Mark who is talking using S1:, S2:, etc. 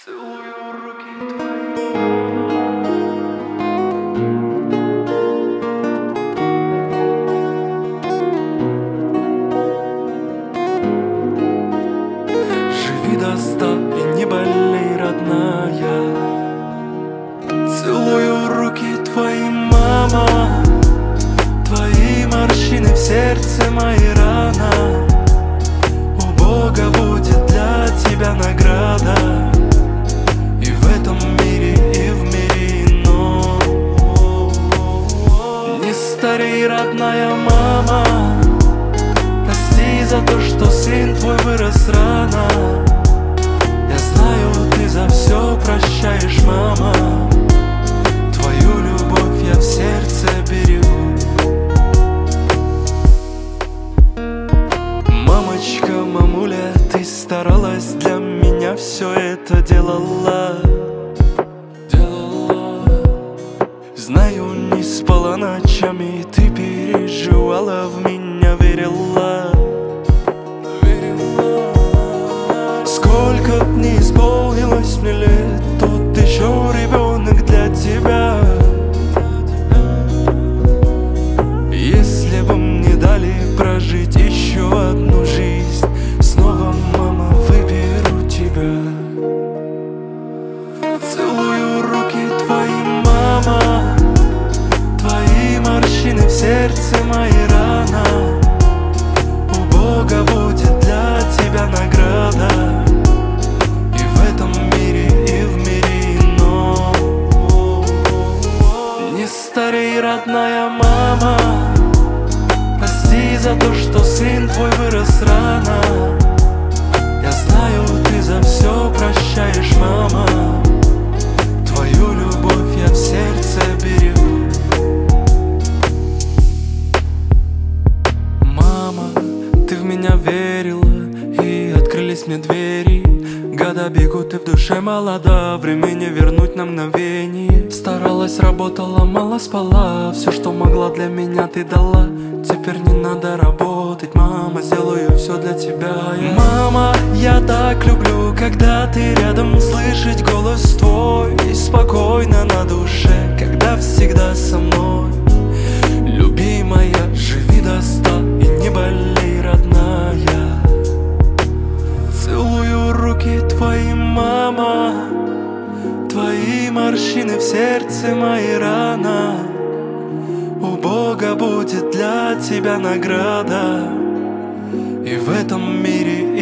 S1: Целую руки твои. Живи до 100 и не болей, родная. Целую руки твои, мама. Твои морщины в сердце, мои раны. У Бога будет для тебя награда. И в этом мире, и в мире ином. Не старей, родная мама. Прости за то, что сын твой вырос рано. Я знаю, ты за все прощаешь, мама. Твою любовь я в сердце берегу. Мамочка, мамуля, ты старалась для меня, все это делала. Знаю, не спала ночами, ты переживала, в меня верила. Сколько б не исполнилось мне лет, тот еще ребенок для тебя. Если бы мне дали прожить еще одну жизнь, снова, мама, выберу тебя. Целую руки твои, мама. Твои морщины в сердце, мои раны. У Бога будет для тебя награда. И в этом мире, и в мире ином. Не старей, родная мама. Прости за то, что сын твой вырос рано. Я знаю, ты за все прощаешь, мама. Твою любовь я в сердце берегу. Мама, ты в меня верила, и открылись мне двери. Года бегут, и в душе молода, времени вернуть на мгновение. Старалась, работала, мало спала, все, что могла, для меня ты дала. Теперь не надо работать, мама, сделаю все для тебя. Мама, я так люблю, когда ты рядом, слышать голос твой. И спокойно на душе, когда всегда со мной. Любимая, живи до 100 и не болей, родная. Целую руки твои, мама. Твои морщины в сердце, мои раны. У Бога будет для тебя награда. И в этом мире,